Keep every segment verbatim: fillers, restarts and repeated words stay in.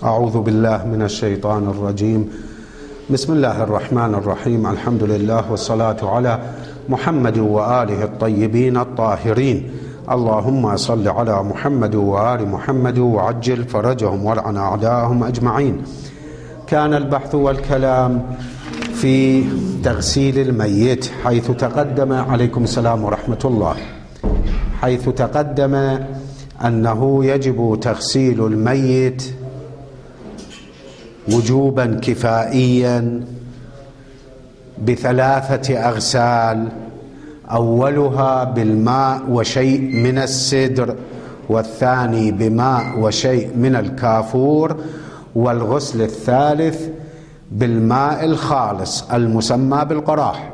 أعوذ بالله من الشيطان الرجيم. بسم الله الرحمن الرحيم. الحمد لله والصلاة على محمد وآله الطيبين الطاهرين. اللهم صل على محمد وآل محمد وعجل فرجهم والعن أعداءهم أجمعين. كان البحث والكلام في تغسيل الميت، حيث تقدم عليكم السلام ورحمة الله حيث تقدم أنه يجب تغسيل الميت وجوبا كفائيا بثلاثة أغسال، أولها بالماء وشيء من السدر، والثاني بماء وشيء من الكافور، والغسل الثالث بالماء الخالص المسمى بالقراح.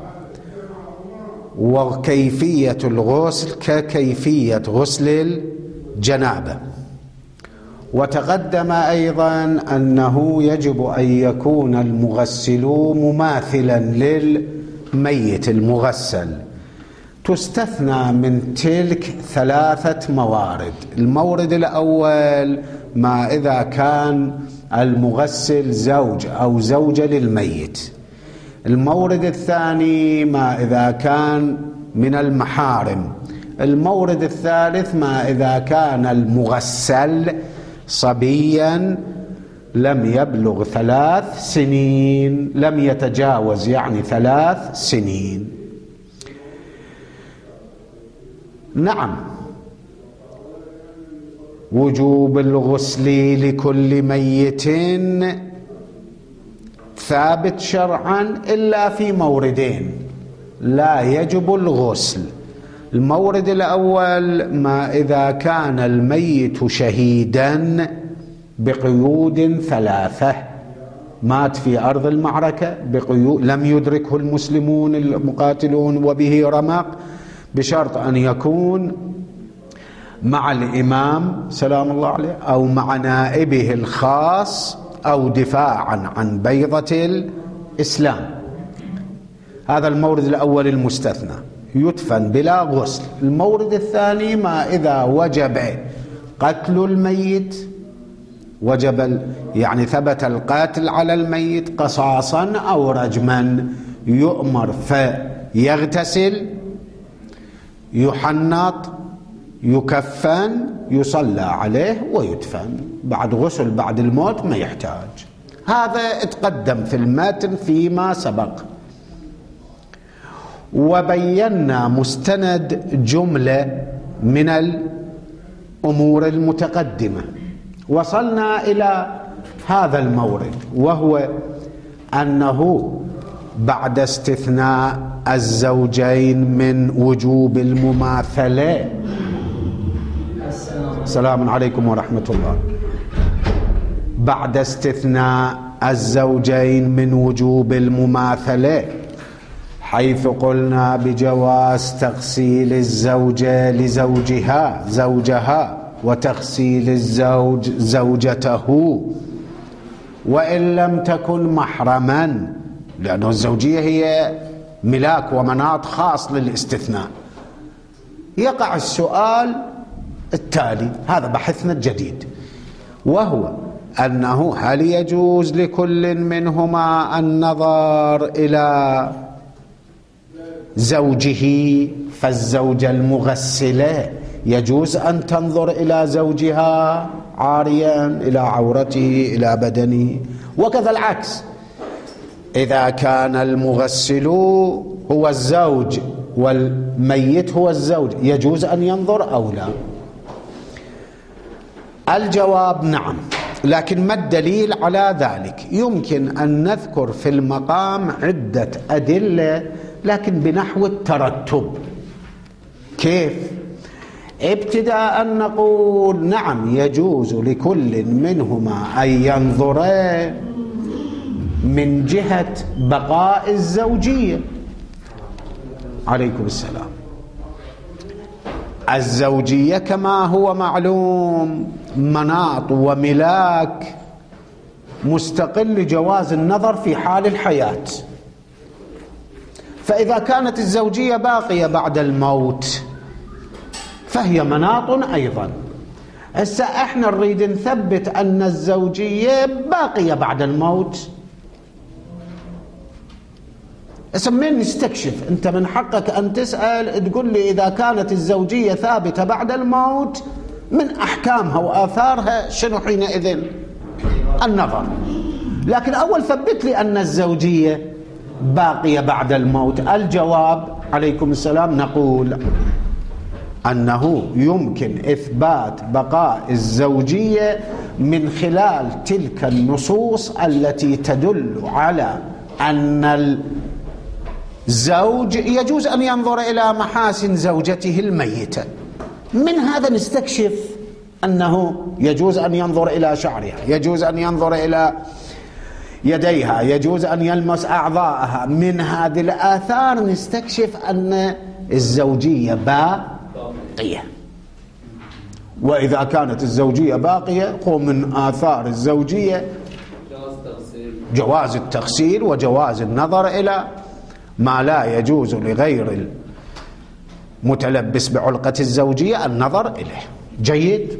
وكيفية الغسل ككيفية غسل الجنابة. وتقدم أيضا أنه يجب أن يكون المغسل مماثلا للميت المغسل. تستثنى من تلك ثلاثة موارد. المورد الأول ما إذا كان المغسل زوج أو زوجة للميت. المورد الثاني ما إذا كان من المحارم. المورد الثالث ما إذا كان المغسل صبيا لم يبلغ ثلاث سنين، لم يتجاوز يعني ثلاث سنين. نعم، وجوب الغسل لكل ميت ثابت شرعا إلا في موردين لا يجب الغسل. المورد الأول ما إذا كان الميت شهيدا بقيود ثلاثة، مات في أرض المعركة بقيود لم يدركه المسلمون المقاتلون وبه رمق، بشرط أن يكون مع الإمام سلام الله عليه أو مع نائبه الخاص أو دفاعا عن بيضة الإسلام. هذا المورد الأول المستثنى، يدفن بلا غسل. المورد الثاني ما إذا وجب قتل الميت، وجب يعني ثبت القاتل على الميت قصاصا أو رجما، يؤمر فيغتسل، يحنط، يكفن، يصلى عليه ويدفن. بعد غسل بعد الموت ما يحتاج. هذا اتقدم في المتن فيما سبق. وبينا مستند جملة من الأمور المتقدمة. وصلنا إلى هذا المورد، وهو أنه بعد استثناء الزوجين من وجوب المماثلة. السلام عليكم ورحمة الله. بعد استثناء الزوجين من وجوب المماثلة، حيث قلنا بجواز تغسيل الزوجة لزوجها زوجها وتغسيل الزوج زوجته وإن لم تكن محرما، لأن الزوجية هي ملاك ومناط خاص للاستثناء. يقع السؤال التالي، هذا بحثنا الجديد، وهو أنه هل يجوز لكل منهما النظر إلى زوجه؟ فالزوجة المغسلة يجوز أن تنظر إلى زوجها عاريا، إلى عورته، إلى بدنه، وكذا العكس. إذا كان المغسل هو الزوج والميت هو الزوج، يجوز أن ينظر أو لا؟ الجواب نعم. لكن ما الدليل على ذلك؟ يمكن أن نذكر في المقام عدة أدلة، لكن بنحو الترتب. كيف؟ ابتداء نقول نعم يجوز لكل منهما أن ينظر من جهة بقاء الزوجية. عليكم السلام. الزوجية كما هو معلوم مناط وملاك مستقل لجواز النظر في حال الحياة. فإذا كانت الزوجية باقية بعد الموت فهي مناط أيضا. هسه احنا نريد نثبت أن الزوجية باقية بعد الموت. هسه من نستكشف؟ أنت من حقك أن تسأل تقول لي إذا كانت الزوجية ثابتة بعد الموت من أحكامها وآثارها شنو حينئذ؟ النظر. لكن أول ثبت لي أن الزوجية باقية بعد الموت. الجواب عليكم السلام، نقول أنه يمكن إثبات بقاء الزوجية من خلال تلك النصوص التي تدل على أن الزوج يجوز أن ينظر إلى محاسن زوجته الميتة. من هذا نستكشف أنه يجوز أن ينظر إلى شعرها، يجوز أن ينظر إلى يديها، يجوز أن يلمس أعضاءها. من هذه الآثار نستكشف أن الزوجية باقية. وإذا كانت الزوجية باقية من آثار الزوجية جواز التغسيل وجواز النظر إلى ما لا يجوز لغير المتلبس بعلقة الزوجية النظر إليه. جيد.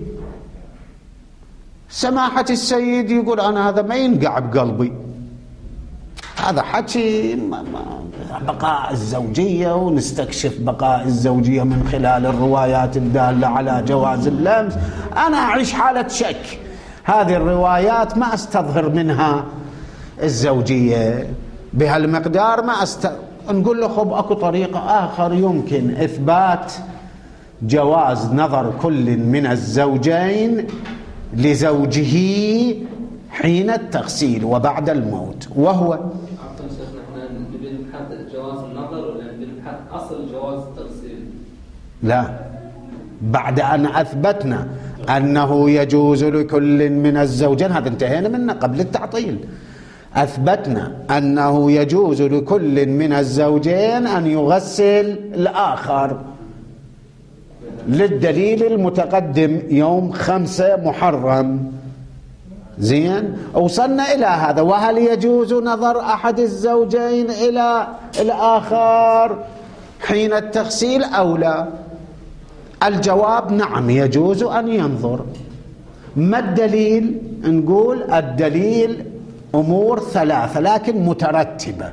سماحة السيد يقول أنا هذا ما ينقع بقلبي، هذا حكي بقاء الزوجية، ونستكشف بقاء الزوجية من خلال الروايات الدالة على جواز اللمس. أنا أعيش حالة شك، هذه الروايات ما أستظهر منها الزوجية بهالمقدار، ما أست... نقول له خب أكو طريقة آخر يمكن إثبات جواز نظر كل من الزوجين لزوجه حين التغسيل وبعد الموت، وهو جواز النظر ولا نبحث أصل جواز التغسيل؟ لا، بعد أن أثبتنا أنه يجوز لكل من الزوجين، هذا انتهينا منه قبل التعطيل، أثبتنا أنه يجوز لكل من الزوجين أن يغسل الآخر للدليل المتقدم يوم خمسة محرم. زين، وصلنا إلى هذا. وهل يجوز نظر أحد الزوجين إلى الآخر حين التغسيل أو لا؟ الجواب نعم، يجوز أن ينظر. ما الدليل؟ نقول الدليل أمور ثلاثة لكن مترتبة.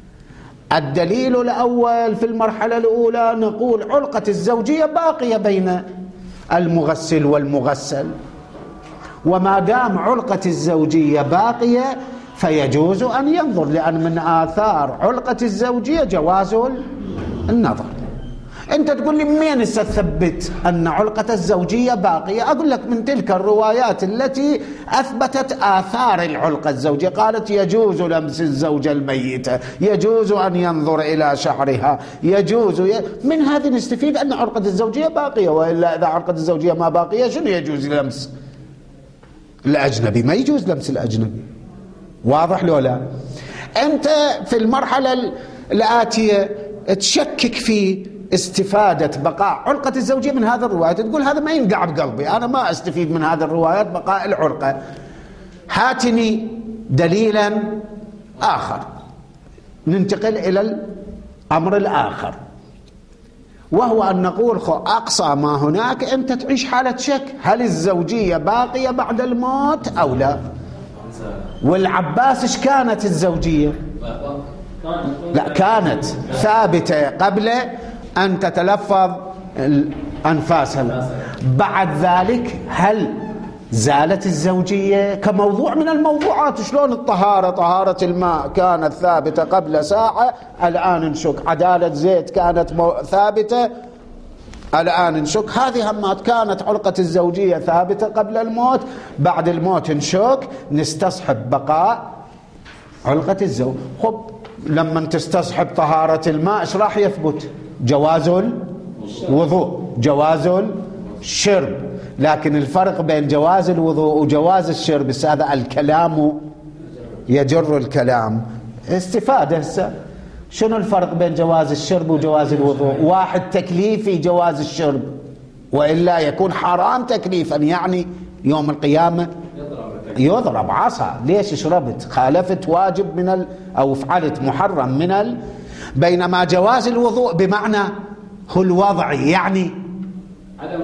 الدليل الأول في المرحلة الأولى نقول علقة الزوجية باقية بين المغسل والمغسل، وما دام علقة الزوجية باقية فيجوز أن ينظر، لأن من آثار علقة الزوجية جواز النظر. أنت تقول لي منين ستثبت أن علقة الزوجية باقية؟ أقول لك من تلك الروايات التي أثبتت آثار العلقة الزوجية، قالت يجوز لمس الزوجة الميتة، يجوز أن ينظر إلى شعرها، يجوز ي... من هذه نستفيد أن علقة الزوجية باقية. وإلا إذا علقة الزوجية ما باقية شنو يجوز لمس الأجنبي؟ ما يجوز لمس الأجنبي. واضح لو لا؟ أنت في المرحلة الآتية تشكك في استفادة بقاء علقة الزوجية من هذا الروايات، تقول هذا ما ينقع بقلبي، أنا ما أستفيد من هذه الروايات بقاء العلقة، هاتني دليلا آخر. ننتقل إلى الأمر الآخر، وهو أن نقول خو أقصى ما هناك أنت تعيش حالة شك، هل الزوجية باقية بعد الموت أو لا؟ والعباس إيش كانت الزوجية؟ لا، كانت ثابتة قبل أن تتلفظ أنفاسها. بعد ذلك هل زالت الزوجية كموضوع من الموضوعات؟ شلون الطهارة، طهارة الماء كانت ثابتة قبل ساعة الآن نشك، عدالة زيت كانت ثابتة الآن نشك، هذه همات. كانت علقة الزوجية ثابتة قبل الموت، بعد الموت نشك، نستصحب بقاء علقة الزوج. خب لما تستصحب طهارة الماء ايش راح يثبت؟ جواز الوضوء، جواز الشرب. لكن الفرق بين جواز الوضوء وجواز الشرب هذا الكلام يجر الكلام. استفادة هسه شنو الفرق بين جواز الشرب وجواز الوضوء؟ واحد تكليفي جواز الشرب، وإلا يكون حرام تكليفا، يعني يوم القيامة يضرب عصا. ليش شربت؟ خالفت واجب من ال... أو فعلت محرم من ال... بينما جواز الوضوء بمعنى هو الوضعي، يعني عدم صحة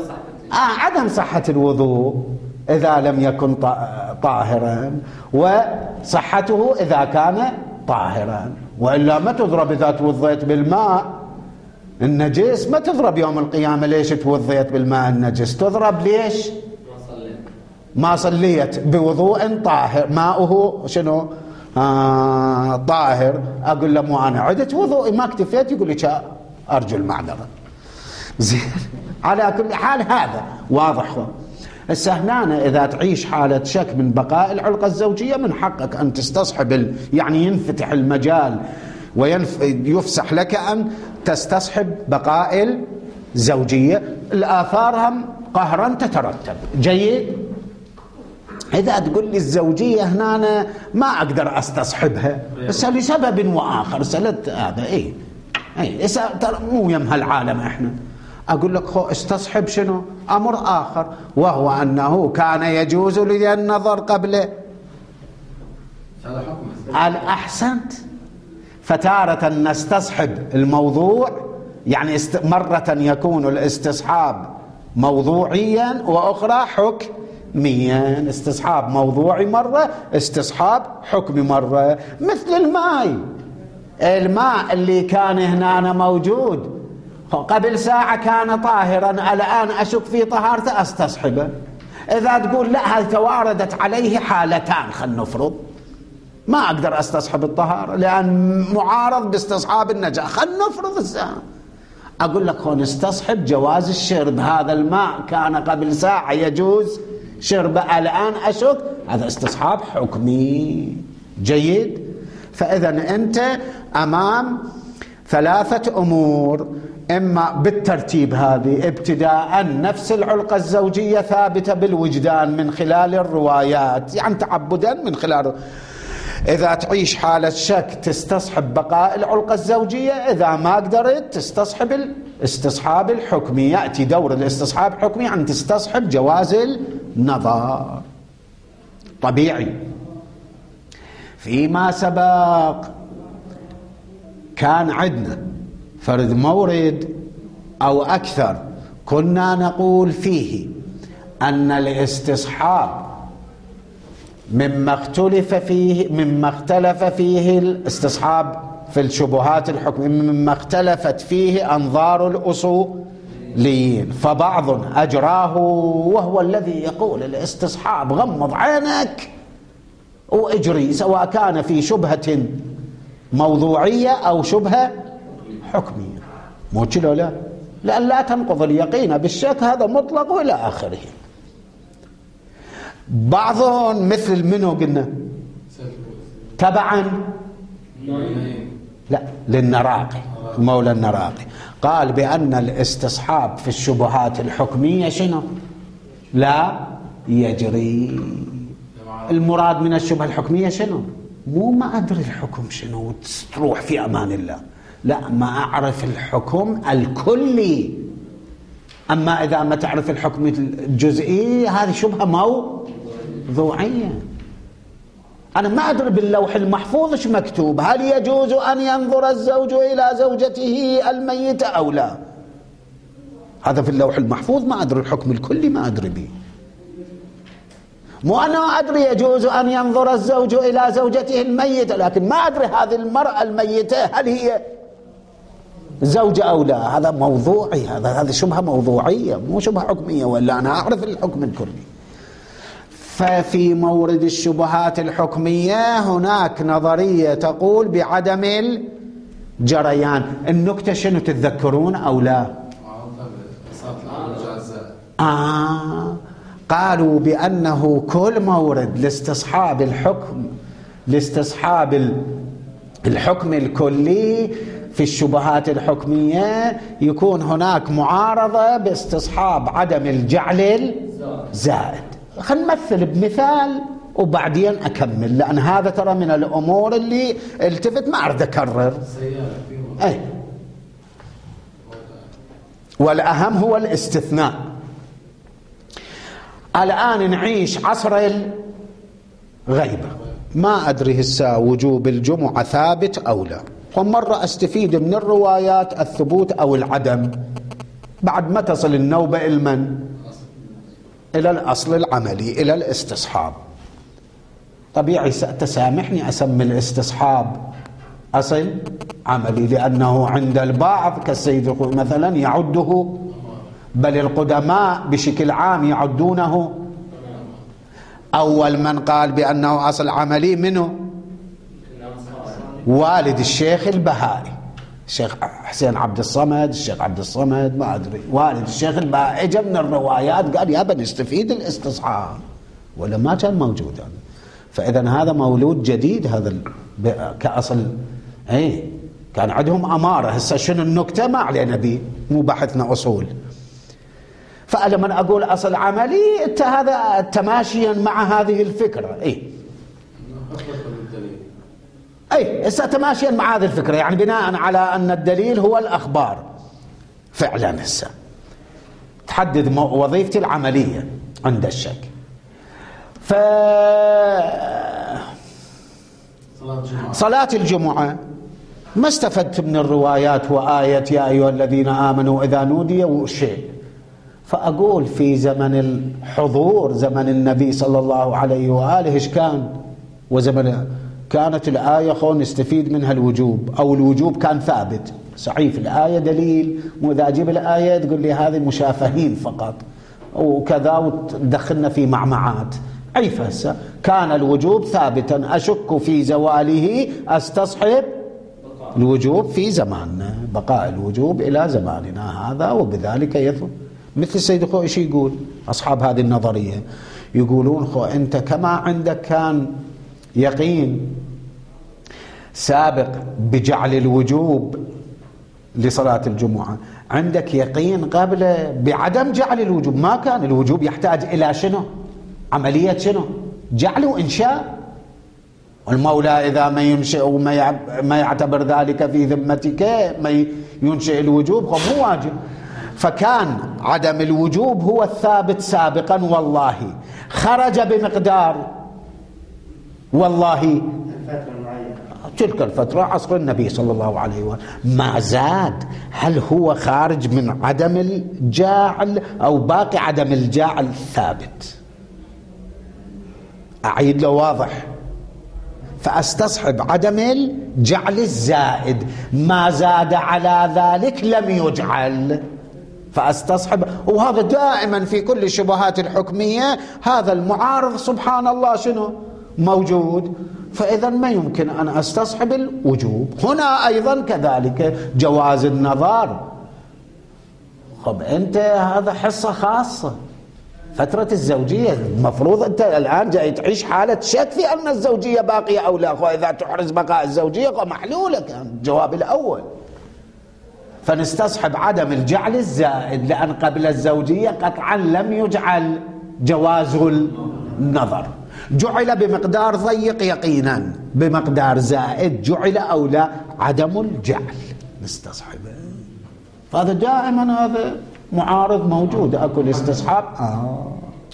آه عدم صحة الوضوء إذا لم يكن طاهرا، وصحته إذا كان طاهرا، وإلا ما تضرب إذا توضيت بالماء النجس، ما تضرب يوم القيامة ليش توضيت بالماء النجس، تضرب ليش ما صليت بوضوء طاهر ماؤه شنو آه طاهر. أقول له مو أنا عدت وضوئي ما اكتفيت، يقول لي أرجو المعذرة. زين على كل حال هذا واضح. هسه هنا إذا تعيش حالة شك من بقاء العلاقة الزوجية من حقك أن تستصحب ال... يعني ينفتح المجال ويفسح لك أن تستصحب بقاء الزوجية، الآثار هم قهرا تترتب. جيد. إذا تقول لي الزوجية هنا ما أقدر أستصحبها بس لسبب وآخر، سألت هذا إيه إيه ترى مو يم هالعالم إحنا، أقول لك خو استصحب شنو أمر آخر، وهو أنه كان يجوز لي النظر قبله. قال أحسنت. فتارة نستصحب الموضوع، يعني مرة يكون الاستصحاب موضوعيا وأخرى حكميا، استصحاب موضوعي مرة، استصحاب حكمي مرة. مثل الماء، الماء اللي كان هنا موجود قبل ساعة كان طاهرا، الآن أشك في طهارته أستصحبه. إذا تقول لا هذه تواردت عليه حالتان، خلنا نفرض ما أقدر أستصحب الطهارة لأن معارض باستصحاب النجاة، خلنا نفرض الساعة، أقول لك هون استصحب جواز الشرب، هذا الماء كان قبل ساعة يجوز شربه الآن أشك، هذا استصحاب حكمي. جيد. فإذا أنت أمام ثلاثة أمور، إما بالترتيب هذه ابتداء نفس العلاقة الزوجية ثابتة بالوجدان من خلال الروايات، يعني تعبدا من خلال، إذا تعيش حالة شك تستصحب بقاء العلاقة الزوجية، إذا ما قدرت تستصحب الاستصحاب الحكمي. يأتي دور الاستصحاب الحكمي أن تستصحب جواز النظر. طبيعي. فيما سبق كان عندنا فرد مورد أو أكثر كنا نقول فيه أن الاستصحاب مما اختلف فيه مما اختلف فيه الاستصحاب في الشبهات الحكم مما اختلفت فيه أنظار الأصوليين، فبعض أجراه وهو الذي يقول الاستصحاب غمض عينك واجري، سواء كان في شبهة موضوعية أو شبهة حكمية. مو كده لا لأن لا تنقض اليقين بالشك، هذا مطلق وإلى آخره. بعضهم مثل منه قلنا تبعا لا للنراقي، مولى النراقي قال بأن الاستصحاب في الشبهات الحكمية شنو لا يجري. المراد من الشبهة الحكمية شنو؟ مو ما أدري الحكم شنو تروح في أمان الله، لا ما أعرف الحكم الكلي. أما إذا ما تعرف الحكم الجزئي هذه شبهة موضوعية. أنا ما أدري باللوح المحفوظ إيش مكتوب، هل يجوز أن ينظر الزوج إلى زوجته الميتة أو لا؟ هذا في اللوح المحفوظ، ما أدري الحكم الكلي ما أدري به. مو أنا أدري يجوز أن ينظر الزوج إلى زوجته الميتة، لكن ما أدري هذه المرأة الميتة هل هي زوجة أو لا. هذا موضوعي، هذا هذه شبهة موضوعية مو شبهة حكمية، ولا أنا أعرف الحكم الكلي. ففي مورد الشبهات الحكمية هناك نظرية تقول بعدم الجريان. النكتة شنو تتذكرون أو لا؟ آه قالوا بأنه كل مورد لاستصحاب الحكم لاستصحاب الحكم الكلي في الشبهات الحكمية يكون هناك معارضة باستصحاب عدم الجعل الزائد. خلينا نمثل بمثال وبعدين أكمل، لأن هذا ترى من الأمور اللي التفت ما أريد أكرر. أي والأهم هو الاستثناء. الآن نعيش عصر الغيبة، ما أدري هسه وجوب الجمعة ثابت أو لا، ومرة أستفيد من الروايات الثبوت أو العدم بعد ما تصل النوبة المن إلى الأصل العملي، إلى الاستصحاب. طبيعي تسامحني أسمي الاستصحاب أصل عملي، لأنه عند البعض كالسيد مثلا يعده، بل القدماء بشكل عام يعدونه. أول من قال بأنه أصل عملي منه؟ والد الشيخ البهائي، الشيخ حسين عبد الصمد، الشيخ عبد الصمد ما أدري، والد الشيخ البهائي اجى من الروايات قال يابا نستفيد الاستصحاب، ولا ما كان موجودا. فإذا هذا مولود جديد، هذا كأصل اي كان عندهم أمارة. هسه شنو النكتة ما علينا به، مو بحثنا أصول. فلما أقول أصل عملي انت هذا تماشيا مع هذه الفكرة. اي اي هسه تماشيا مع هذه الفكرة، يعني بناء على أن الدليل هو الأخبار فعلا. هسه تحدد وظيفتي العملية عند الشك. ف صلاة الجمعة ما استفدت من الروايات وآية يا أيها الذين آمنوا إذا نودي وشيء. فأقول في زمن الحضور، زمن النبي صلى الله عليه وآله إيش كان؟ وزمن كانت الآية خو نستفيد منها الوجوب، أو الوجوب كان ثابت. صحيح الآية دليل، مو إذا أجيب الآية تقول لي هذه مشافهين فقط وكذا وتدخلنا في معمعات. أي فهسه كان الوجوب ثابتا، أشك في زواله أستصحب الوجوب في زماننا، بقاء الوجوب إلى زماننا هذا، وبذلك يثبت. مثل السيد خو إيش يقول أصحاب هذه النظرية؟ يقولون خو أنت كما عندك كان يقين سابق بجعل الوجوب لصلاة الجمعة، عندك يقين قبل بعدم جعل الوجوب. ما كان الوجوب يحتاج إلى شنو؟ عملية شنو؟ جعل وإنشاء. والمولى إذا ما ينشئ وما ما يعتبر ذلك في ذمتك ما ينشئ الوجوب مو واجب. فكان عدم الوجوب هو الثابت سابقا، والله خرج بمقدار والله تلك الفترة عصر النبي صلى الله عليه وسلم ما زاد. هل هو خارج من عدم الجاعل أو باقي عدم الجاعل ثابت؟ أعيد له واضح. فأستصحب عدم الجعل الزائد، ما زاد على ذلك لم يجعل، فأستصحب. وهذا دائما في كل الشبهات الحكمية هذا المعارض سبحان الله شنو موجود. فإذا ما يمكن أن أستصحب الوجوب. هنا أيضا كذلك جواز النظر. خب أنت هذا حصة خاصة، فترة الزوجية المفروض أنت الآن جاي تعيش حالة شك في أن الزوجية باقية أو لا. وإذا تحرز بقاء الزوجية محلولة، كان الجواب الأول. فنستصحب عدم الجعل الزائد، لأن قبل الزوجية قطعا لم يجعل جواز النظر. جعل بمقدار ضيق يقينا، بمقدار زائد جعل أو لا عدم الجعل نستصحبه. فهذا دائما هذا معارض موجود. أكو الاستصحاب آه.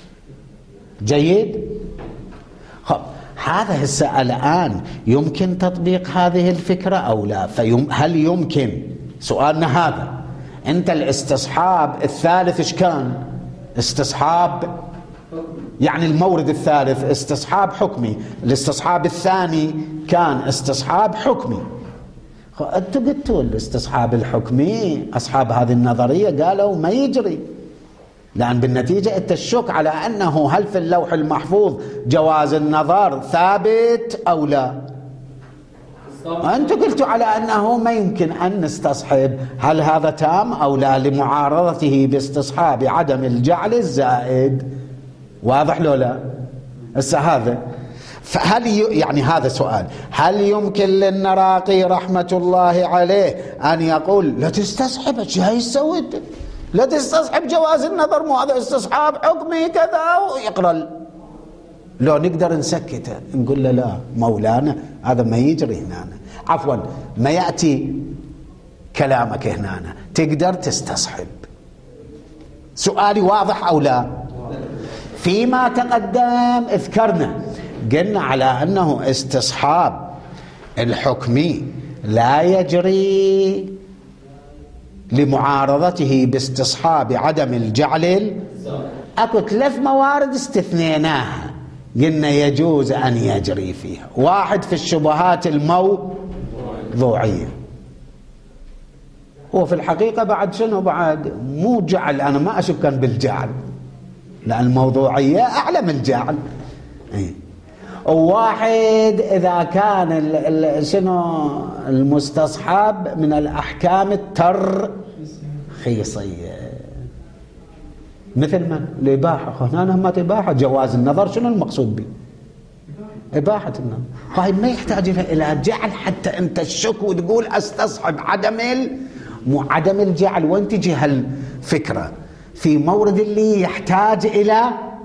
جيد. خب هذا هسه الآن يمكن تطبيق هذه الفكرة أو لا؟ فهل يمكن؟ سؤالنا هذا. أنت الاستصحاب الثالث إيش كان؟ استصحاب يعني المورد الثالث استصحاب حكمي، الاستصحاب الثاني كان استصحاب حكمي. أنتوا قلتوا الاستصحاب الحكمي أصحاب هذه النظرية قالوا ما يجري، لأن بالنتيجة أنت الشك على أنه هل في اللوح المحفوظ جواز النظر ثابت أو لا. أنتوا قلتوا على أنه ما يمكن أن نستصحب. هل هذا تام أو لا لمعارضته باستصحاب عدم الجعل الزائد؟ واضح لو لا؟ هسه هذا فهل ي... يعني هذا سؤال. هل يمكن للنراقي رحمة الله عليه أن يقول لا تستصحب؟ ايش هاي تسوي؟ لا تستصحب جواز النظر، مو هذا استصحاب حكمي كذا ويقرأ. لو نقدر نسكته نقول له لا مولانا هذا ما يجري هنا، عفوا ما يأتي كلامك هنا، تقدر تستصحب. سؤالي واضح أو لا؟ فيما تقدم اذكرنا قلنا على أنه استصحاب الحكمي لا يجري لمعارضته باستصحاب عدم الجعل. اكو ثلاث موارد استثنيناها قلنا يجوز ان يجري فيها. واحد في الشبهات الموضوعيه، وفي الحقيقه بعد شنو بعد مو جعل، انا ما اشك كان بالجعل لان الموضوعيه اعلى من الجعل. وواحد اذا كان ال ال شنو المستصحب من الاحكام الترخيصيه، مثل من الاباحه. هنا همت اباحه، جواز النظر شنو المقصود به؟ اباحه النظر. هاي ما يحتاج الى جعل حتى انت الشك وتقول استصحب عدم مو عدم الجعل. وين تجي هالفكره؟ في مورد اللي يحتاج الى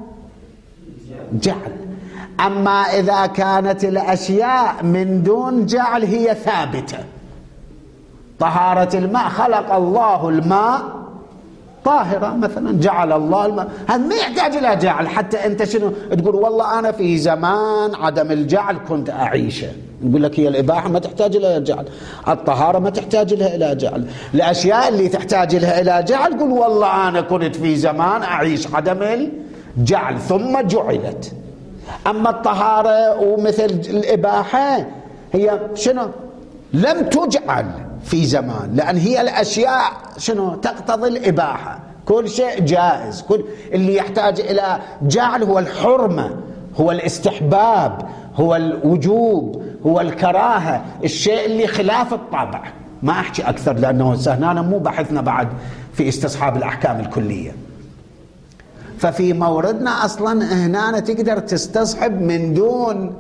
جعل. أما إذا كانت الأشياء من دون جعل هي ثابتة، طهارة الماء، خلق الله الماء طاهرة مثلا، جعل الله الماء، هذا ما يحتاج إلى جعل. حتى أنت شنو تقول؟ والله أنا في زمان عدم الجعل كنت أعيشه، نقول لك هي الإباحة ما تحتاج إلى جعل، الطهارة ما تحتاج لها إلى جعل. الأشياء اللي تحتاج لها إلى جعل قل والله أنا كنت في زمان أعيش عدم الجعل ثم جعلت. أما الطهارة ومثل الإباحة هي شنو؟ لم تجعل في زمان، لأن هي الأشياء شنو تقتضي الإباحة، كل شيء جائز. كل اللي يحتاج إلى جعل هو الحرمة، هو الاستحباب، هو الوجوب، هو الكراهة، الشيء اللي خلاف الطبع. ما أحكي أكثر لأنه سهنانا مو بحثنا بعد في استصحاب الأحكام الكلية. ففي موردنا أصلا هنا تقدر تستصحب من دون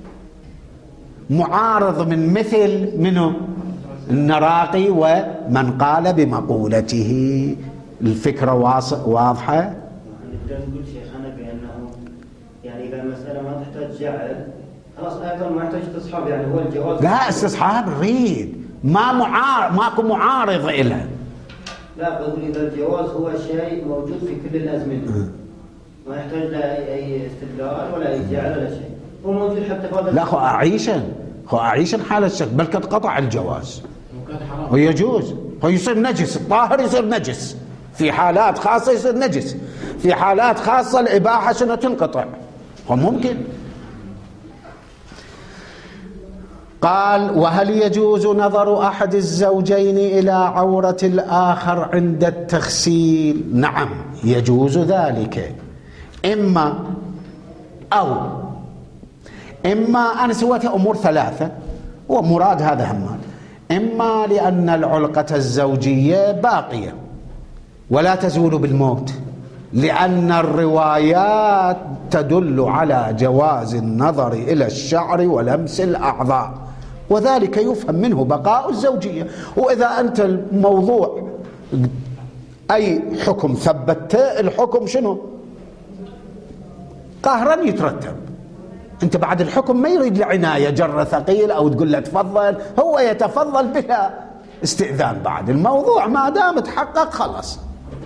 معارض من مثل منه النراقي ومن قال بمقولته. الفكرة واضحة؟ نقدر نقول شيخنا بأنه يعني إذا المسألة ما تحتاج جعل خلاص أيضا ما يحتاج استصحاب، يعني هو الجواز. لا استصحاب نريد، ما معارض، ماكو معارض إلها. لا بقول إذا الجواز هو شيء موجود في كل الأزمنة ما يحتاج لا أي استدلال ولا أي جعل ولا شيء، هو موجود حتى في هذا. لا خو أعيشا خو أعيشا حال الشك، بل قد قطع الجواز ويجوز. هو يصير نجس، الطاهر يصير نجس في حالات خاصة، يصير نجس في حالات خاصة. الإباحة شنو تنقطع، هو ممكن. قال وهل يجوز نظر أحد الزوجين إلى عورة الآخر عند التغسيل؟ نعم يجوز ذلك. إما أو إما أنا سويتها أمور ثلاثة ومراد هذا همال. إما لأن العلاقة الزوجية باقية ولا تزول بالموت، لأن الروايات تدل على جواز النظر إلى الشعر ولمس الأعضاء، وذلك يفهم منه بقاء الزوجية. وإذا أنت الموضوع أي حكم ثبت، الحكم شنو؟ قهرا يترتب. أنت بعد الحكم ما يريد لعناية جر ثقيل أو تقول له تفضل، هو يتفضل بلا استئذان. بعد الموضوع ما دام تحقق خلاص.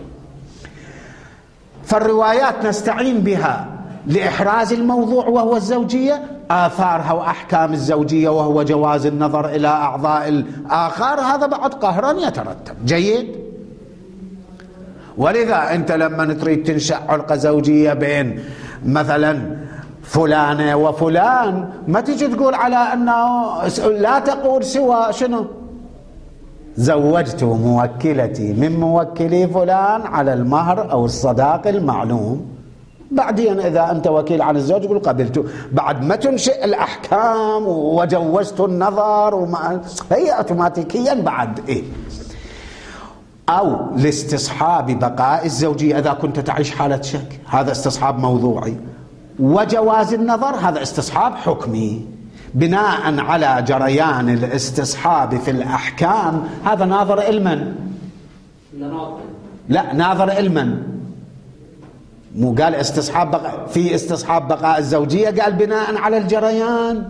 فالروايات نستعين بها لإحراز الموضوع وهو الزوجية، آثارها وأحكام الزوجية وهو جواز النظر إلى أعضاء الآخر، هذا بعد قهرا يترتب. جيد. ولذا أنت لما تريد تنشأ علاقة زوجية بين مثلا فلانة وفلان، ما تيجي تقول على أنه لا تقول سوى شنو؟ زوجت موكلتي من موكلي فلان على المهر أو الصداق المعلوم. بعدين إذا أنت وكيل عن الزوج يقول قبلته، بعد ما تنشئ الأحكام وجوزت النظر وما هي أوتوماتيكيا بعد إيه. أو لاستصحاب بقاء الزوجية إذا كنت تعيش حالة شك، هذا استصحاب موضوعي. وجواز النظر هذا استصحاب حكمي بناء على جريان الاستصحاب في الأحكام. هذا ناظر علما، لا ناظر علما، مو قال استصحاب بقاء في استصحاب بقاء الزوجية، قال بناء على الجريان.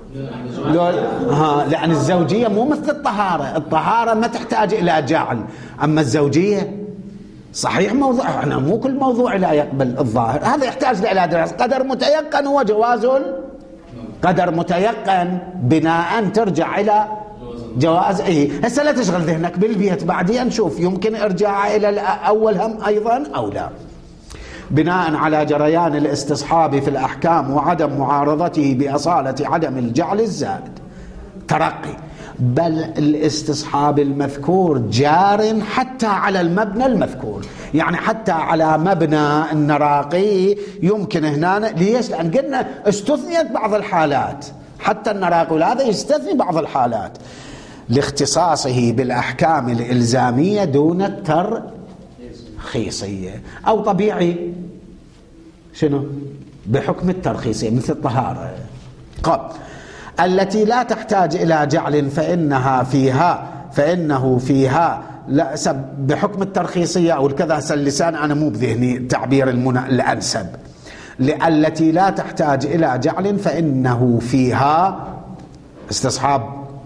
ها لأن الزوجية مو مثل الطهارة، الطهارة ما تحتاج إلى جعل، أما الزوجية صحيح موضوع، احنا مو كل موضوع لا يقبل الظاهر، هذا يحتاج إلى دراسة. قدر متيقن هو جواز قدر متيقن بناء ترجع إلى جواز. إيه هسه لا تشغل ذهنك بالبيت، بعدين نشوف يمكن إرجاع إلى الأول هم أيضا أو لا. بناء على جريان الاستصحاب في الأحكام وعدم معارضته بأصالة عدم الجعل الزائد ترقي، بل الاستصحاب المذكور جار حتى على المبنى المذكور، يعني حتى على مبنى النراقي يمكن هنا. ليش؟ لأن قلنا استثنيت بعض الحالات، حتى النراقي هذا يستثني بعض الحالات لاختصاصه بالأحكام الإلزامية دون الترخيصية. أو طبيعي شنو؟ بحكم الترخيصية مثل الطهارة. قال التي لا تحتاج إلى جعل فإنها فيها فإنه فيها لا بحكم الترخيصية أو الكذا. اللسان أنا مو بذهني تعبير الأنسب. التي لا تحتاج إلى جعل فإنه فيها استصحاب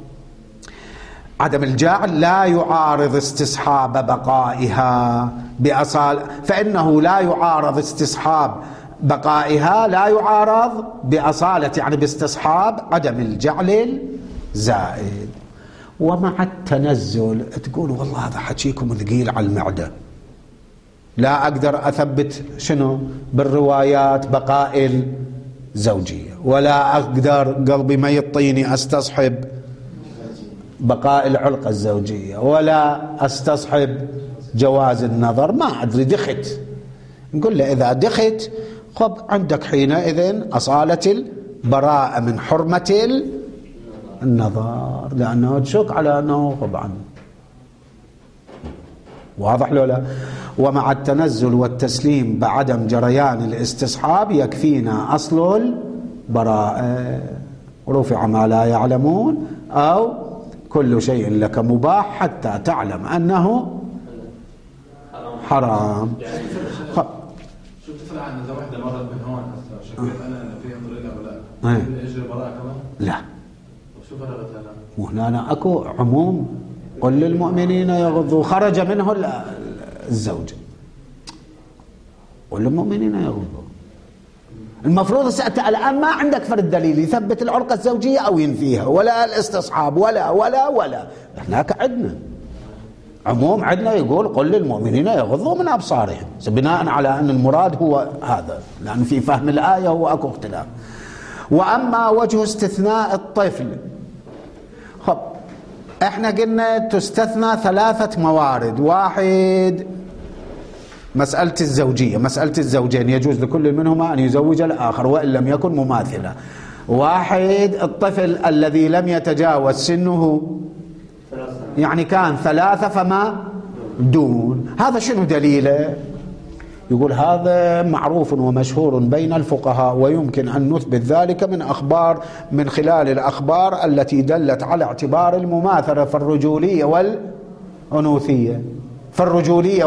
عدم الجعل لا يعارض استصحاب بقائها بأصال، فإنه لا يعارض استصحاب بقائها لا يعارض بأصالة يعني باستصحاب عدم الجعل الزائد. ومع التنزل تقول والله هذا حكيكم ثقيل على المعدة، لا أقدر أثبت شنو بالروايات بقاء الزوجية، ولا أقدر قلبي ما يطيني أستصحب بقاء العلقة الزوجية، ولا أستصحب جواز النظر، ما أدري دخت. نقول له إذا دخت خب عندك حينئذ أصالة البراءة من حرمة النظر، لأنه تشك على أنه طبعا واضح لو لا. ومع التنزل والتسليم بعدم جريان الاستصحاب يكفينا أصل البراءة. رفع ما لا يعلمون أو كل شيء لك مباح حتى تعلم أنه حرام. شو بتفرق عن إذا واحدة مرت من هون هسه شكيت أنا إن فيها طريقة ولا لا؟ الإجر براءة كمان؟ لا. شو فرقت هلا؟ وهنا أكو عموم قل للمؤمنين يغضوا، خرج منه الزوج قل للمؤمنين يغضوا. المفروض الآن ما عندك فرد دليل يثبت العرقة الزوجية أو ينفيها، ولا الاستصحاب ولا ولا ولا هناك عندنا عموم، عندنا يقول قل للمؤمنين يغضوا من أبصارهم، بناء على أن المراد هو هذا، لأن في فهم الآية هو أكو اختلاف. وأما وجه استثناء الطفل، خب احنا قلنا تستثنى ثلاثة موارد. واحد مسألة الزوجية، مسألة الزوجين يجوز لكل منهما أن يزوج الآخر وإن لم يكن مماثلة. واحد الطفل الذي لم يتجاوز سنه يعني كان ثلاثة فما دون، هذا شنو دليله؟ يقول هذا معروف ومشهور بين الفقهاء ويمكن أن نثبت ذلك من أخبار من خلال الأخبار التي دلت على اعتبار المماثلة في الرجولية والأنوثية، في الرجولية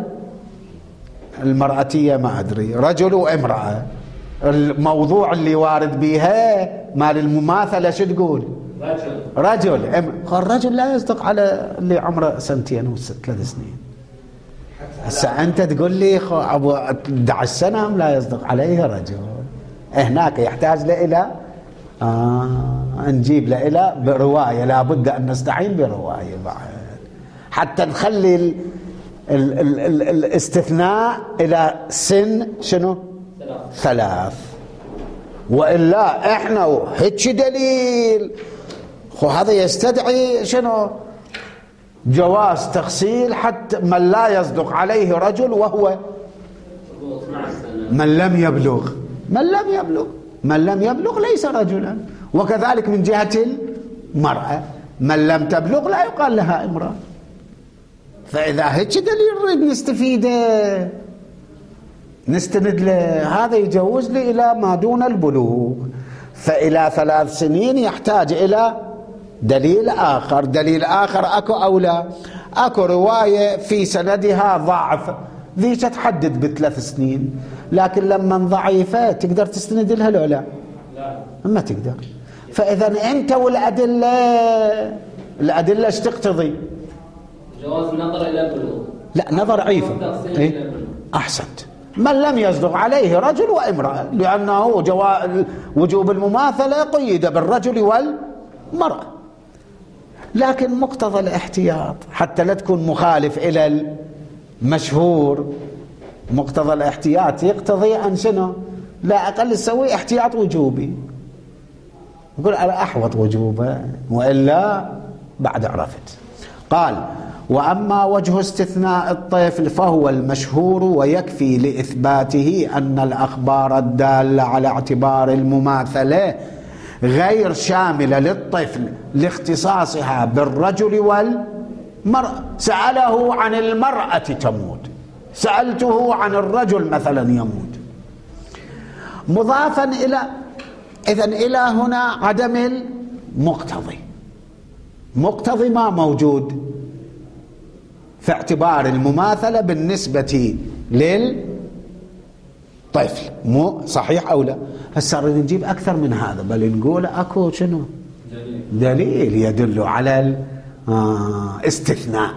والمرأتية ما أدري رجل وامرأة. الموضوع اللي وارد بها مال المماثلة شو تقول؟ رجل رجل الرجل لا يصدق على اللي عمره سنتين وثلاث سنين. هسه أنت تقول لي أبو أحد عشر سنة لا يصدق عليه رجل، هناك يحتاج لإلى آه نجيب لإلى برواية، لابد أن نستعين برواية بعد حتى نخلي ال ال ال ال الاستثناء إلى سن شنو؟ ثلاث. وإلا إحنا هيك دليل خو هذا يستدعي شنو؟ جواز تغسيل حتى من لا يصدق عليه رجل وهو من لم يبلغ، من لم يبلغ من لم يبلغ ليس رجلا. وكذلك من جهة المرأة من لم تبلغ لا يقال لها امرأة. فإذا هيك دليل نريد نستفيده نستند له، هذا يجوز لي إلى ما دون البلوغ. فإلى ثلاث سنين يحتاج إلى دليل آخر. دليل آخر أكو أو لا؟ أكو رواية في سندها ضعف، ذي تحدد بثلاث سنين، لكن لما ضعيفة تقدر تستند لها لو لا؟ لا ما تقدر. فإذا أنت والأدلة الأدلة ايش تقتضي؟ جواز نظر إلى البلوغ. لا نظر عيفة إيه؟ أحسنت. من لم يصدق عليه رجل وامرأة، لأنه جوا... وجوب المماثلة قيد بالرجل والمرأة، لكن مقتضى الاحتياط حتى لا تكون مخالف إلى المشهور مقتضى الاحتياط يقتضي أن شنو؟ لا أقل تسوي احتياط وجوبي، يقول أنا أحوط وجوبا وإلا بعد عرفت. قال: وأما وجه استثناء الطفل فهو المشهور ويكفي لإثباته أن الأخبار الدالة على اعتبار المماثلة غير شاملة للطفل لاختصاصها بالرجل والمرأة. سأله عن المرأة تموت، سألته عن الرجل مثلا يموت، مضافا إلى إذن إلى هنا عدم المقتضي. مقتضي ما موجود في اعتبار المماثلة بالنسبة للطفل، مو صحيح أو لا؟ هسه نريد نجيب أكثر من هذا، بل نقول أكو شنو دليل يدل على الاستثناء.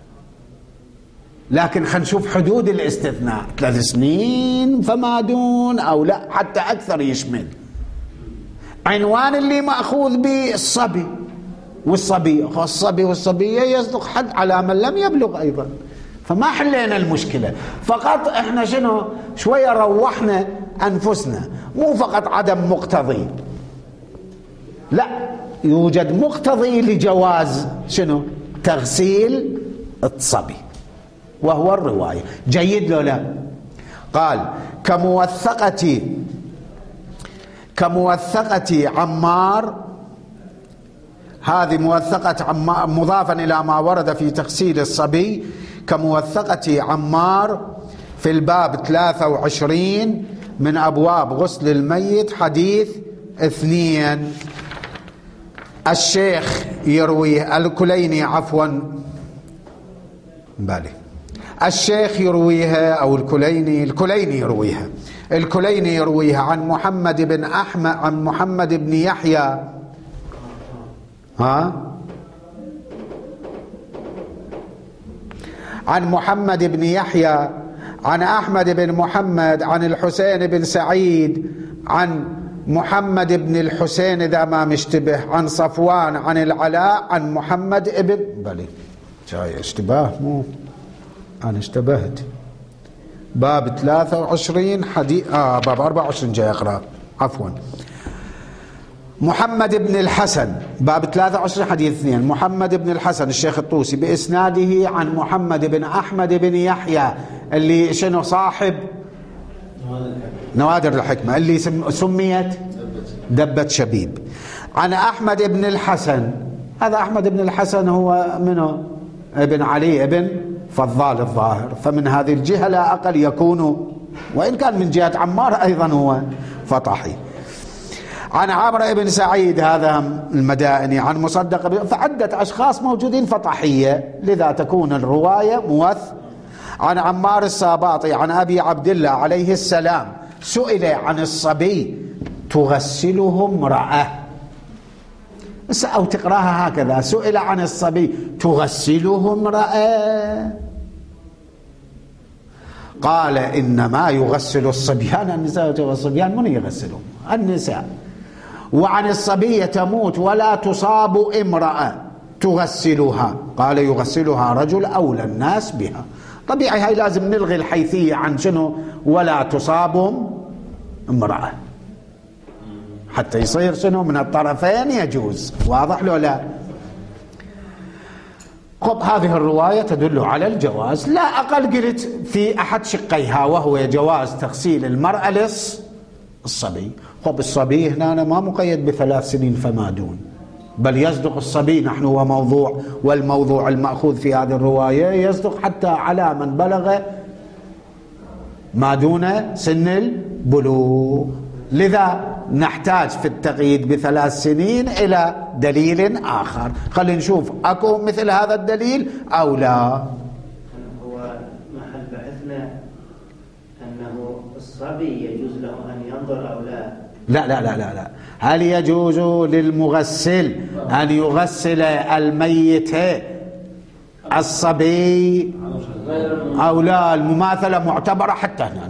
لكن خلينا نشوف حدود الاستثناء، ثلاث سنين فما دون أو لا، حتى أكثر يشمل. عنوان اللي مأخوذ بالصبي والصبي، الصبي والصبية يصدق حد على من لم يبلغ أيضا، فما حلينا المشكلة. فقط احنا شنو شوية روحنا أنفسنا، مو فقط عدم مقتضي، لا يوجد مقتضي لجواز شنو تغسيل الصبي وهو الرواية. جيد لو لا؟ قال: كموثقة كموثقة عمار، هذه موثقة عمار مضافا إلى ما ورد في تغسيل الصبي، كموثقة عمار في الباب ثلاثة وعشرين من أبواب غسل الميت، حديث اثنين. الشيخ يرويه الكليني عفوا بالي الشيخ يرويها أو الكليني الكليني يرويها الكليني يرويها عن محمد بن أحمد عن محمد بن يحيى ها عن محمد بن يحيى عن أحمد بن محمد عن الحسين بن سعيد عن محمد بن الحسين إذا ما مشتبه عن صفوان عن العلاء عن محمد ابن بلي جاي اشتباه، مو أنا اشتبهت. باب ثلاثة وعشرين حديث آه باب أربعة وعشرين جاي أقرأ عفوا. محمد بن الحسن باب ثلاثة وعشرين حديث اثنين. محمد بن الحسن الشيخ الطوسي بإسناده عن محمد بن أحمد بن يحيى اللي شنو صاحب نوادر الحكمة اللي سميت دبة شبيب. عن أحمد بن الحسن، هذا أحمد بن الحسن هو منه ابن علي ابن فضال الظاهر، فمن هذه الجهة لا أقل يكون، وإن كان من جهة عمار أيضا هو فطحي. عن عمرو بن سعيد هذا المدائني عن مصدق، فعدة أشخاص موجودين فطحية، لذا تكون الرواية موث. عن عمار الساباطي عن أبي عبد الله عليه السلام سئل عن الصبي تغسله امرأة، أو تقراها هكذا، سئل عن الصبي تغسله امرأة، قال إنما يغسل الصبيان النساء، والصبيان من يغسلهم؟ النساء. وعن الصبية تموت ولا تصاب امرأة تغسلها، قال يغسلها رجل أولى الناس بها. طبيعي هاي لازم نلغي الحيثية عن شنو ولا تصاب امرأة حتى يصير شنو من الطرفين يجوز. واضح لو لا؟ خب هذه الرواية تدل على الجواز، لا أقل قلت في أحد شقيها، وهو جواز تغسيل المرأة للصبي. خب الصبي هنا ما مقيد بثلاث سنين فما دون، بل يصدق الصبي نحن هو موضوع، والموضوع المأخوذ في هذه الرواية يصدق حتى على من بلغ ما دون سن البلوغ. لذا نحتاج في التقييد بثلاث سنين إلى دليل آخر. خلينا نشوف أكو مثل هذا الدليل أو لا. هو محل بحثنا أنه الصبي يجوز له أن ينظر أو لا. لا لا لا لا لا. هل يجوز للمغسل أن يغسل الميت الصبي أو لا؟ المماثلة معتبرة حتى هنا.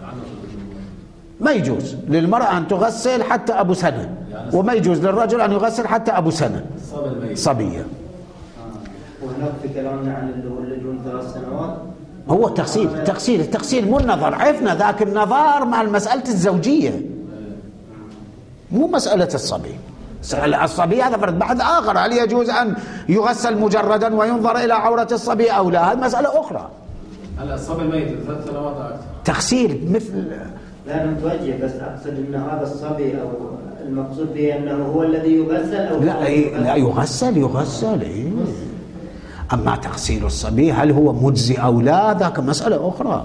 ما يجوز للمرأة أن تغسل حتى أبو سنة، وما يجوز للرجل أن يغسل حتى أبو سنة صبية. وهناك في كلامنا عن اللي هو اللي دون ثلاث سنوات هو تغسيل تغسيل التغسيل مو النظر. عرفنا ذاك النظر مع مسألة الزوجية، مو مسألة الصبي. الصبي هذا فرد بحث آخر، هل يجوز أن يغسل مجردا وينظر إلى عورة الصبي أو لا، هذه مسألة أخرى. هلا الصبي الميت ثلاث سنوات أكثر تغسيل مثل لا متوجه، بس أقصد أن هذا الصبي أو المقصود به أنه هو الذي يغسل أو لا يغسل؟ لا يغسل يغسل إيه. أما تغسيل الصبي هل هو مجزي أو لا ذاك مسألة أخرى.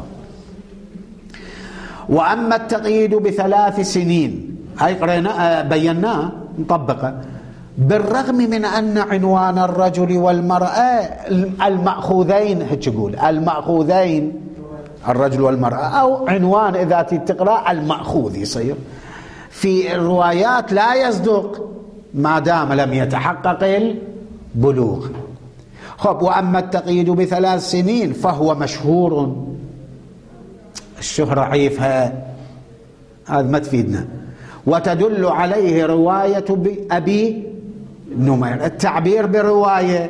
وأما التقييد بثلاث سنين هاي قرينا بيناه نطبقه، بالرغم من أن عنوان الرجل والمرأة المأخوذين، هيك يقول المأخوذين الرجل والمرأة، أو عنوان إذا تقرأ المأخوذ يصير في الروايات لا يصدق ما دام لم يتحقق البلوغ. خب وأما التقييد بثلاث سنين فهو مشهور، الشهرة عيفها هذا ما تفيدنا. وتدل عليه رواية أبي نمير، التعبير برواية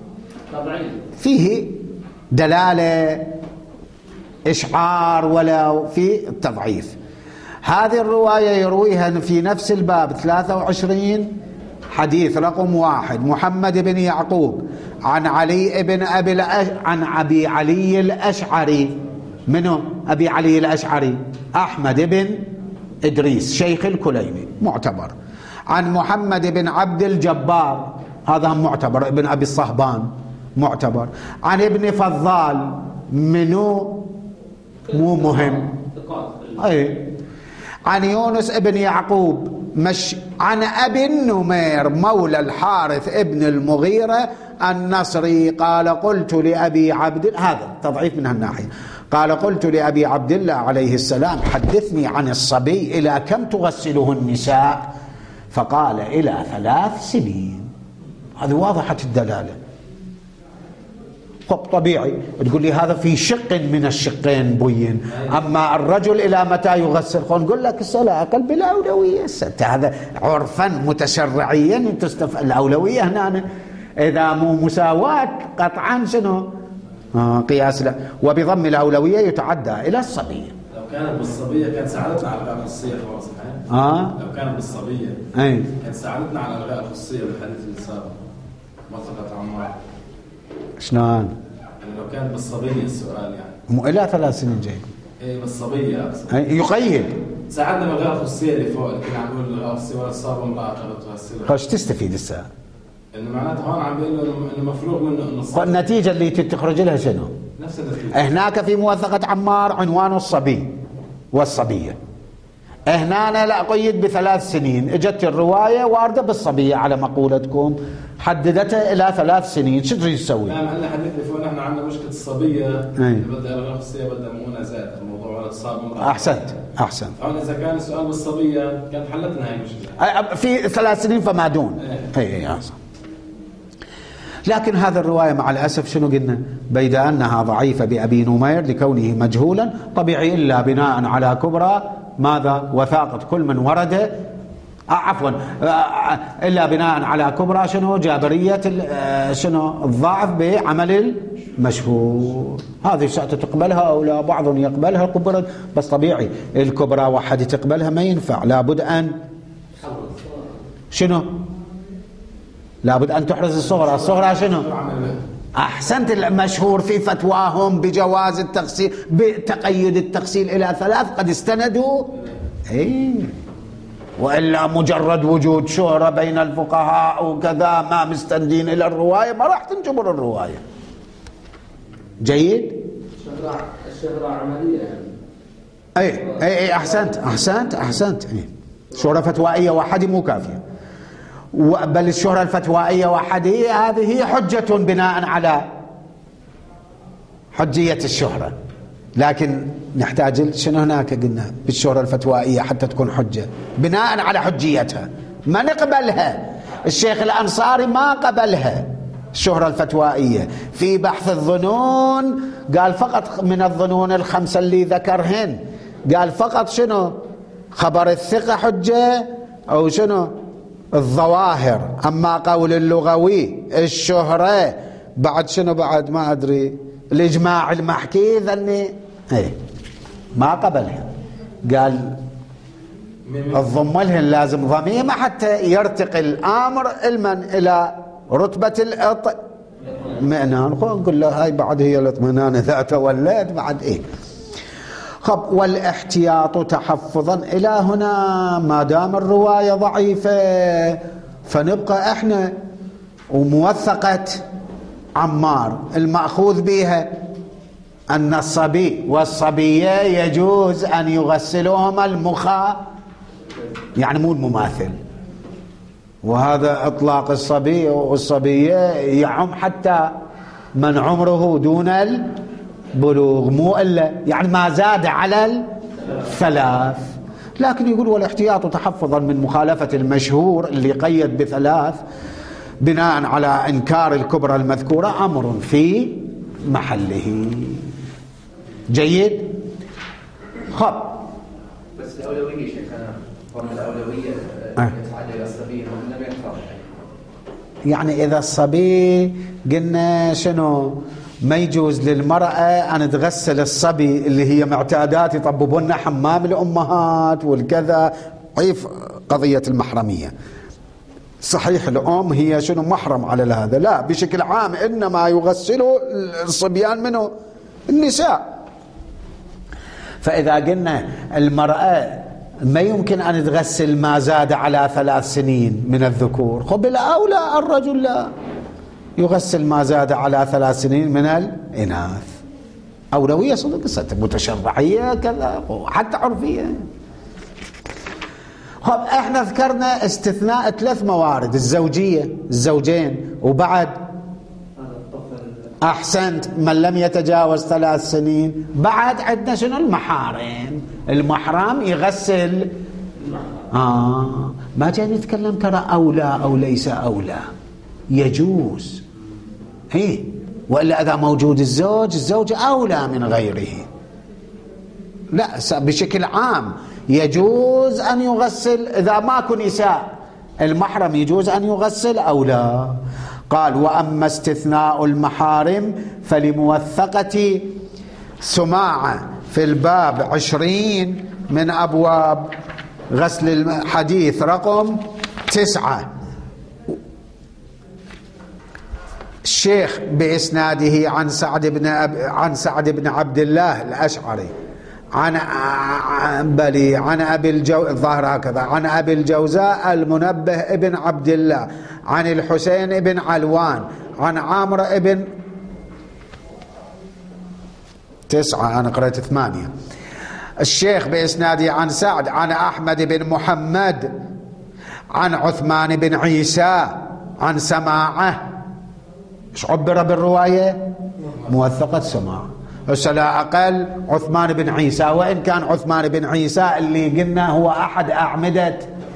فيه دلالة إشعار ولا في التضعيف. هذه الرواية يرويها في نفس الباب ثلاثة وعشرين حديث رقم واحد، محمد بن يعقوب عن علي بن أبي الأش... عن أبي علي الأشعري. منه أبي علي الأشعري؟ أحمد بن إدريس شيخ الكليني معتبر. عن محمد بن عبد الجبار هذا معتبر، ابن أبي الصهبان معتبر. عن ابن فضال منو مو مهم أي. عن يونس ابن يعقوب مش عن أبي النمير مولى الحارث ابن المغيرة النصري قال قلت لأبي عبد، هذا تضعيف من هالناحية، قال قلت لأبي عبد الله عليه السلام حدثني عن الصبي إلى كم تغسله النساء؟ فقال إلى ثلاث سنين. هذه واضحة الدلالة. خب طبيعي تقول لي هذا في شق من الشقين بين، أما الرجل إلى متى يغسل؟ خل نقول لك الصلاة أقل بالأولوية. هذا عرفا متشرعيا تستف الأولوية هنا إذا مو مساواة قطعا شنو آه قياس لا. وبضم الأولوية يتعدى إلى الصبية. لو كانت بالصبية كانت ساعدتنا على الغاء الخصية خلاص. آه لو كانت بالصبية أي كانت ساعدتنا على الغاء الخصية بالحديث السابق منطقة عمار. شلون؟ يعني لو كانت بالصبية السؤال يعني مو إلى ثلاث سنين جاي. إيه بالصبية أقصد. يقيد. ساعدنا بالغاء الخصية اللي فوق، لكن عم نقول الغاء الخصية ولا صار امرأة قالت تغسلها. خش تستفيد الساعة. إنه معناته هون عم بيقول إنه مفروغ منه إنه الصبي. والنتيجة اللي تخرج لها شنو؟ نفس النتيجة. هناك في موثقة عمار عنوان الصبي والصبية، هنا لا قيد بثلاث سنين، اجت الرواية واردة بالصبية على مقولتكم حددتها إلى ثلاث سنين، شو تريد تسوي؟ نعم هلا حدثني فوق نحن عندنا مشكلة الصبية اللي بدها الغاء الخصية بدها مؤونة زائد الموضوع ولا صار امرأة. أحسنت أحسنت. هون إذا كان السؤال بالصبية كانت حلتنا هاي المشكلة. في ثلاث سنين فما دون. اي اي لكن هذا الرواية مع الأسف شنو قلنا؟ بيد أنها ضعيفة بأبي نمير لكونه مجهولا طبيعي، إلا بناء على كبرى ماذا؟ وثاقة كل من ورد آه عفوا آه إلا بناء على كبرى شنو؟ جابرية آه شنو؟ الضعف بعمل المشهور. هذه ساعة تقبلها أو لا، بعض يقبلها كبرى، بس طبيعي الكبرى واحد تقبلها ما ينفع، لابد أن شنو؟ لابد أن تحرز الصغرى. الصغرى شنو؟ أحسنت. المشهور في فتواهم بجواز التغسيل بتقيد التغسيل إلى ثلاث قد استندوا إيه، وإلا مجرد وجود شهرة بين الفقهاء وكذا ما مستندين إلى الرواية ما راح تنجبر الرواية. جيد؟ الشهرة عملية يعني. أي أي أي أحسنت أحسنت أحسنت. أي شهرة فتوائية واحدة مو كافية، بل الشهرة الفتوائية وحدية هذه هي حجة بناء على حجية الشهرة، لكن نحتاج شنو هناك قلنا بالشهرة الفتوائية حتى تكون حجة بناء على حجيتها ما نقبلها. الشيخ الأنصاري ما قبلها الشهرة الفتوائية في بحث الظنون، قال فقط من الظنون الخمسة اللي ذكرهن قال فقط شنو؟ خبر الثقة حجة أو شنو؟ الظواهر. أما قول اللغوي الشهرة بعد شنو؟ بعد ما أدري الإجماع المحكي ذني ايه ما قبلها، قال الضم لهن لازم ضميمة حتى يرتقي الأمر المن إلى رتبة الاطمئنان. نقول له هاي بعد هي الاطمئنان إذا توليت بعد إيه. خب والاحتياط تحفظا إلى هنا ما دام الرواية ضعيفة فنبقى إحنا وموثقة عمار المأخوذ بها أن الصبي والصبية يجوز أن يغسلوهما المخا، يعني مو المماثل، وهذا إطلاق الصبي والصبية يعم حتى من عمره دون البلوغ، مو إلا يعني ما زاد على الثلاث. لكن يقول والاحتياط تحفظا من مخالفة المشهور اللي قيد بثلاث بناء على إنكار الكبرى المذكورة أمر في محله. جيد. خب بس الأولوية شيخنا فرم الأولوية يتعدى إلى الصبي لم يكفر، يعني إذا الصبي قلنا شنو ما يجوز للمرأة أن تغسل الصبي اللي هي معتادات يطببون حمام الأمهات والكذا، عيف قضية المحرمية. صحيح الأم هي شنو محرم على هذا، لا بشكل عام إنما يغسلوا الصبيان منه النساء. فإذا قلنا المرأة ما يمكن أن تغسل ما زاد على ثلاث سنين من الذكور، خب الأولى الرجل لا يغسل ما زاد على ثلاث سنين من الإناث. أولوية صدق قصة متشرعية كذا حتى عرفية. خب احنا ذكرنا استثناء ثلاث موارد، الزوجية الزوجين، وبعد أحسنت من لم يتجاوز ثلاث سنين، بعد عندنا شنو المحارم، المحرم يغسل. آه ما جاي نتكلم ترى أولى أو ليس أولى، يجوز إيه، وإلا إذا موجود الزوج الزوج أولى من غيره. لا بشكل عام يجوز أن يغسل إذا ماكو نساء، المحرم يجوز أن يغسل أو لا. قال وأما استثناء المحارم فلموثقة سماعة في الباب عشرين من أبواب غسل الحديث رقم تسعة، الشيخ بإسناده عن سعد بن أب... عن سعد بن عبد الله الأشعري عن بلي عن أبي الجو الظاهر هكذا عن أبي الجوزاء المنبه ابن عبد الله عن الحسين ابن علوان عن عامر ابن تسعة، أنا قرأت ثمانية. الشيخ بإسناده عن سعد عن أحمد بن محمد عن عثمان بن عيسى عن سماعة، ايش عبر بالرواية؟ موثقة سماعة. هسه لا أقل عثمان بن عيسى، وإن كان عثمان بن عيسى اللي قلنا هو أحد أعمدة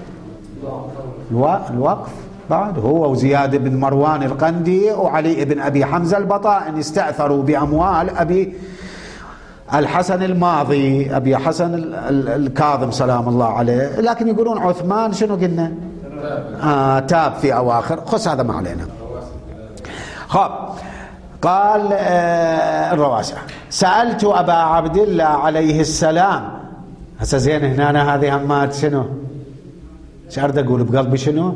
الوقف، بعد هو وزياد بن مروان القندي وعلي بن أبي حمزة البطائن استأثروا بأموال أبي الحسن الماضي أبي حسن الكاظم سلام الله عليه، لكن يقولون عثمان شنو قلنا؟ آه تاب في أواخر، خص هذا ما علينا. خب قال آه الرواسع سألت أبا عبد الله عليه السلام. هسه زين هنا هذه همات شنو؟ ايش اريد اقول بقلبي شنو؟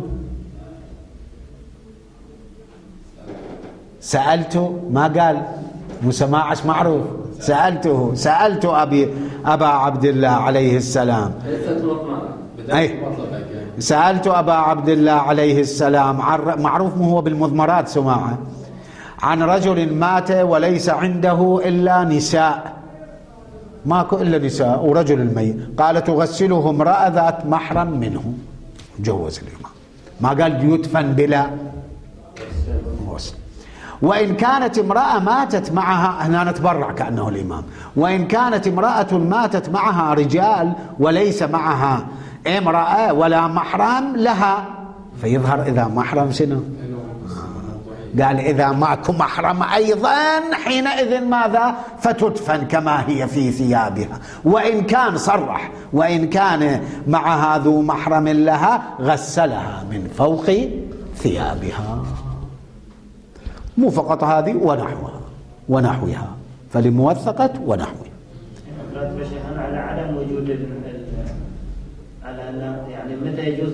سألت ما قال مسماعش معروف، سألته سألت أبي أبا عبد الله عليه السلام، أي سألت أبا عبد الله عليه السلام معروف مو هو بالمضمرات سماعة، عن رجل مات وليس عنده إلا نساء، ماكو إلا نساء ورجل الميت، قال تغسله امرأة ذات محرم منه، جوز الإمام، ما قال يدفن بلا غسل. وإن كانت امرأة ماتت معها، هنا نتبرع كأنه الإمام، وإن كانت امرأة ماتت معها رجال وليس معها امرأة ولا محرم لها، فيظهر إذا محرم شنو؟ قال إذا ماكو محرم أيضا حينئذ ماذا؟ فتدفن كما هي في ثيابها. وإن كان صرح وإن كان معها ذو محرم لها غسلها من فوق ثيابها، مو فقط هذه ونحوها. ونحوها، فلموثقة ونحوها. على عدم وجود ال على أن يعني متى يجوز.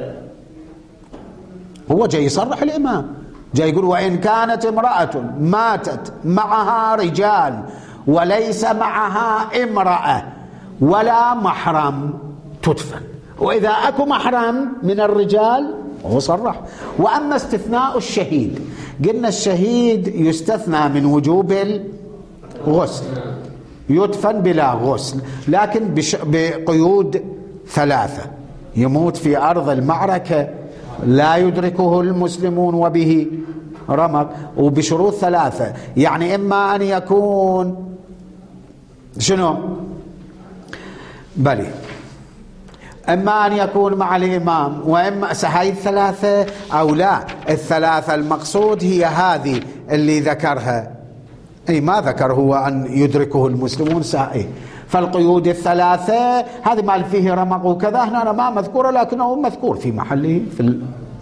هو جاي يصرح الإمام، جاي يقول وإن كانت امرأة ماتت معها رجال وليس معها امرأة ولا محرم تدفن، وإذا أكو محرم من الرجال هو صرح. وأما استثناء الشهيد، قلنا الشهيد يستثنى من وجوب الغسل، يدفن بلا غسل، لكن بقيود ثلاثة: يموت في أرض المعركة لا يدركه المسلمون وبه رمق، وبشروط ثلاثة، يعني إما أن يكون شنو؟ بلي إما أن يكون مع الإمام، وإما هاي الثلاثة أو لا، الثلاثة المقصود هي هذه اللي ذكرها، أي ما ذكر هو أن يدركه المسلمون سائه. فالقيود الثلاثة هذه ما فيه رمق وكذا هنا ما مذكورة، لكنه مذكور في محله في ال...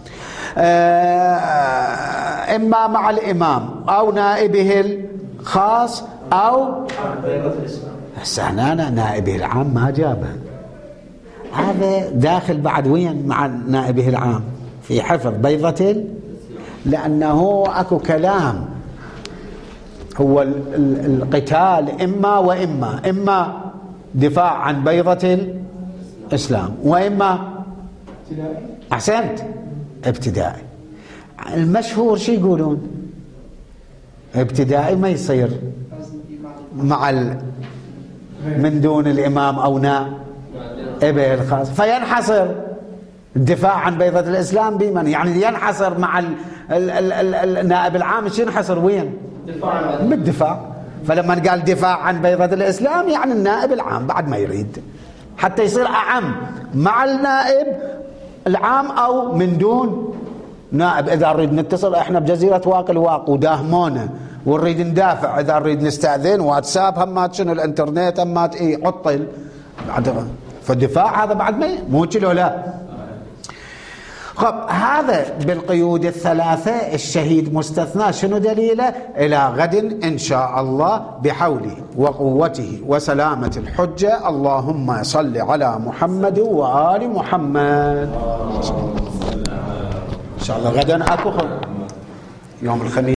آه... إما مع الإمام أو نائبه الخاص أو هنا نائبه العام ما جابه، هذا داخل بعد وين مع نائبه العام في حفظ بيضة، لأنه أكو كلام هو القتال إما وإما، إما دفاع عن بيضة الإسلام وإما أحسنت ابتدائي. المشهور شي يقولون ابتدائي ما يصير مع ال... من دون الإمام أو نائبه الخاص، فينحصر الدفاع عن بيضة الإسلام بمن؟ يعني ينحصر مع ال... ال... ال... ال... النائب العام، ينحصر وين؟ بالدفاع. فلما قال دفاع عن بيضة الإسلام يعني النائب العام بعد ما يريد، حتى يصير أعم مع النائب العام أو من دون نائب. إذا نريد نتصل إحنا بجزيرة واقي الواق وداهمونا ونريد ندافع، إذا نريد نستأذن واتساب همات شنو الانترنت همات إيه عطل، فالدفاع هذا بعد ما مو كله لا. خب هذا بالقيود الثلاثة الشهيد مستثنى، شنو دليله؟ إلى غد إن شاء الله بحوله وقوته وسلامة الحجة. اللهم صل على محمد وآل محمد. إن شاء الله غدا أكو يوم الخميس.